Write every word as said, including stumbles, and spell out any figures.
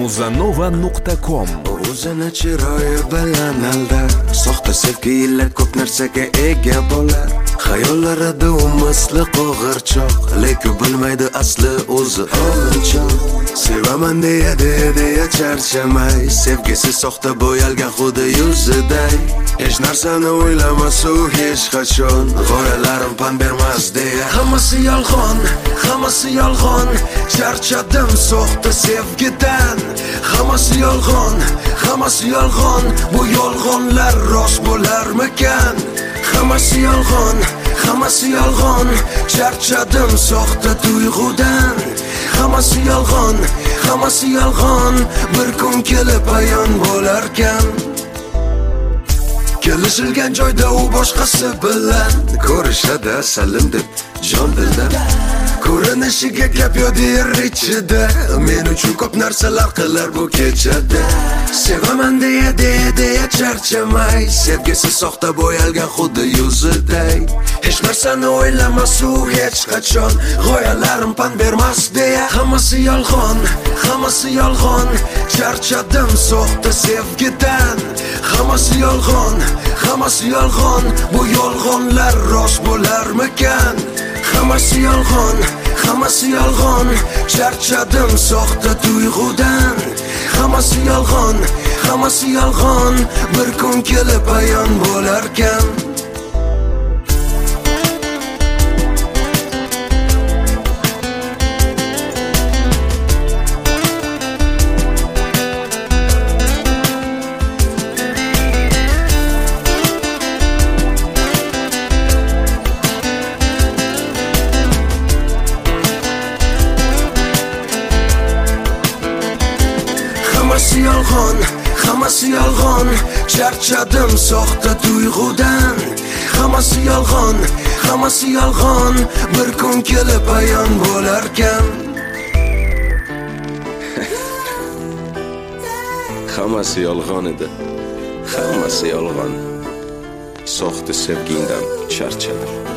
muzanova nuqta com. O'zini chiroyi bilan aldar, soxta sevgi ila ko'p narsaga ega bo'lar. Xayollarida u misli qo'g'irchoq, lekin bilmaydi asli o'zi o'g'irchoq. Sevaman deya deya deya charchamay, sevgisi soxta bo'yalgan xuddi yuziday. Hech narsani o'ylamas u hech qachon, g'oyalarim pan bermas deya. Hammasi yolg'on, hammasi yolg'on, charchadim soxta sevgidan. Hammasi yolg'on, hammasi yolg'on, bu yolg'onlar rost bo'larmikan? Hammasi yolg'on, hammasi yolg'on, charchadim soxta tuyg'udan. Hammasi yolg'on, hammasi yolg'on, bir kun kelib ayon bo'larkan. Kelishilgan joyda u boshqasi bilan ko'rishadi salim deb jon dildan. Ko'rinishiga gap yo'q der ichida, men uchun ko'p narsalar qilar bu kechada. Sevaman deya deya deya charchamay, sevgisi soxta bo'yalgan xuddi yuziday. Hech narsani o'ylamas u hech qachon, g'oyalarim pan bermas deya. Hammasi yolg'on, hammasi yolg'on, charchadim soxta sevgidan. Hammasi yolg'on, hammasi yolg'on, bu yolg'onlar rost bo'larmikan? Hammasi yolg'on, hammasi yolg'on, charchadim soxta tuyg'udan. Hammasi yolg'on, hammasi yolg'on, bir kun kelib ayon bo'larkan. Hammasi yolg'on, hammasi yolg'on, charchadim soxta tuyg'udan. Hammasi yolg'on, hammasi yolg'on, bir kun kelib ayon bo'larkan. Hammasi yolg'on edi, hammasi yolg'on. Soxta sevgingdan charchadim.